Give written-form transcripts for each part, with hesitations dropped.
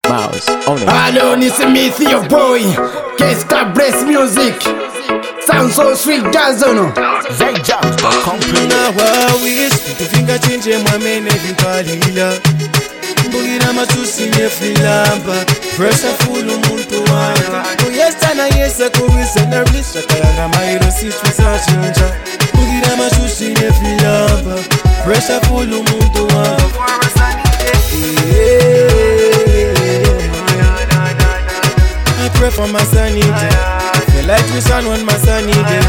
Mouse on it. Alone is a myth, your boy. K-Star Brace Music. Sound so sweet, doesn't ZJams.com. Nawawis tufinga chinje mwamene vinkalila mbugina matusi nefilamba pressure full umuntu wanga uyesta na yesa kubisa na risha kayanga mairo situ sa chinja mbugina matusi nefilamba pressure full umuntu wanga I pray for my sanity. Feel like we sun when my sanity.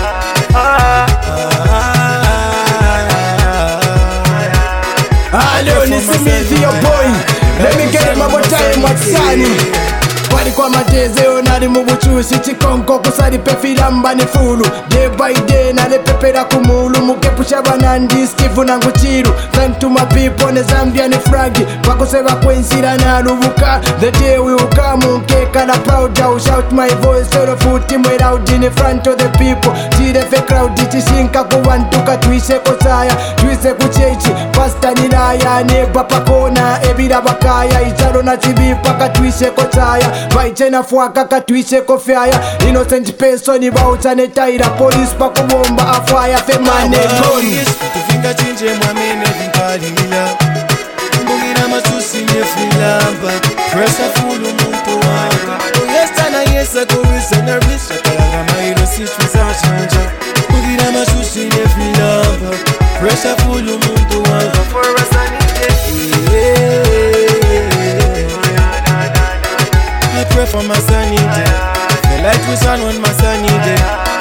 Alone is a myth, your boy. Let me get him one time, what's sunny. Kwa mateze onali mubuchusi chikonko kusali pefilamba ni fulu day by day nale pepera kumulu mukepusha banandi Steve na nguchiru thank to my people ne Zambia ni fragi pakuseba kwensira na lubuka the day we will come unkeka na proud I'll shout my voice solo futi mwe loud in front of the people tire fe crowd tichishinka kuwantuka tuise kosaya tuise kuchechi pasta nilaya ne papa kona ebira bakaya icharo na chibipa katuise kosaya Chena fuaka katuishe kofyaya innocent person bauta ne taira police pa kubomba afaya femane goni tufinga chinje mwamene vinkalila mbugina matusi nefilamba pressure full umuntu wanga uyesta na yesa kubisa na risha kayanga mairo situ sa chanja mbugina matusi nefilamba pressure full umuntu wanga for us I pray for my sanity. Feel like we sun when my sanity.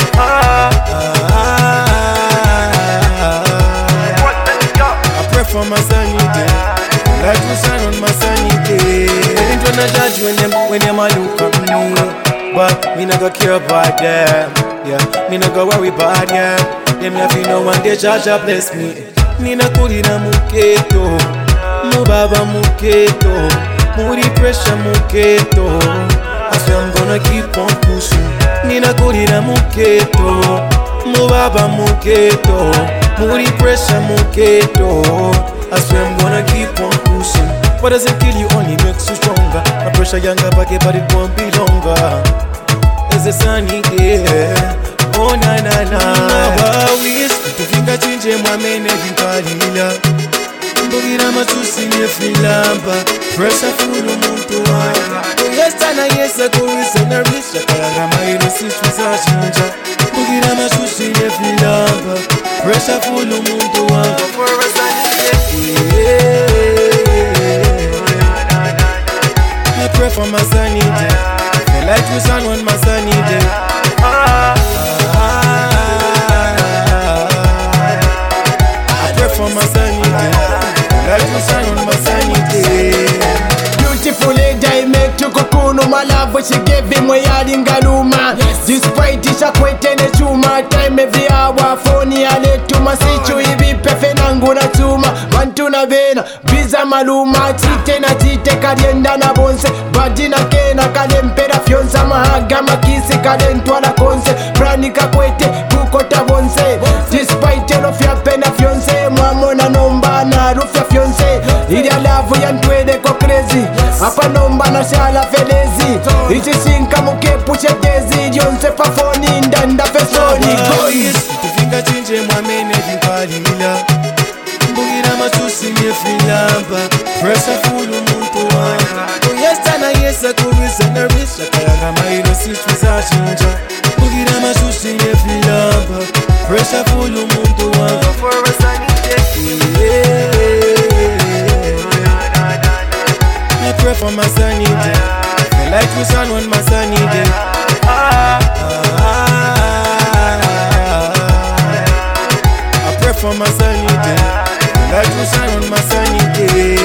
I pray for my sanity. Feel like we sun when my sanity. They don't judge when them a look at me, but me not go care about them. Yeah, me not go worry about them. Them never know when they judge a bless me. Nina kulina muketo, mubaba muketo. Muri pressure muketo, I swear I'm gonna keep on pushing. Nina kurira muketo, mubaba muketo. Muri pressure muketo, I swear I'm gonna keep on pushing. What doesn't kill you only makes you stronger. My pressure younger back but it won't be longer. It's a sunny day, oh na na na. Nawawis tufinga chinje mwamene vinkalila mbugina matusi nefilamba pressure full umuntu wanga uyesta na yesa kubisa na risha kayanga mairo situ sa chinja mbugina matusi nefilamba pressure full umuntu wanga I pray for my sanity. Feel like we sun when my sanity. I pray for my sanity. Like we sun on my sanity. Beautiful lady I make to kokunu my love what she gave him way adding galuma. Despite isha kwete ne chuma time every hour phone ya letu masichu hivi pefe nangu na chuma bantu na vena biza maluma tite na tite kalienda na bonse badi na kena kalempera fyonsa mahaga makisi kalentwala konse brani kakwete kukota bonse despite no fya pena fyonse mwamona nomba na rufya fyonse ili alavu ya ntwede ko crazy hapa nomba na shala felezi ichisinka mukepushe tezi yonse pafoni ndanda fesoni goyi tufinga chinje mwamene vinkalila mbugina matusi nefilamba pressure full umuntu wanga uyesta na yesa kubisa na risha kayanga mairo situ sa chinja mbugina matusi nefilamba pressure full umuntu wanga for us I pray for my sanity. Feel like we sun when my sanity. I pray for my sanity. Feel like we sun when my sanity.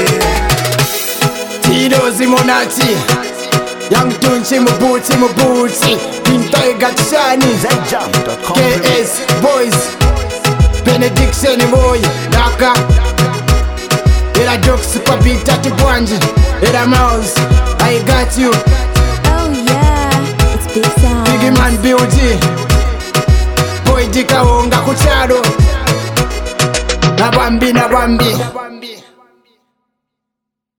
Tito Zimonati Young Tunchi Mubuti Pintoy Gatshani ZJams.com. KS Boys Benediction boy Daka Era jokes papita tubwanji Era mouse I got you Oh yeah, it's big sound. Big man beauty Boy dika honga kucharo Na bambi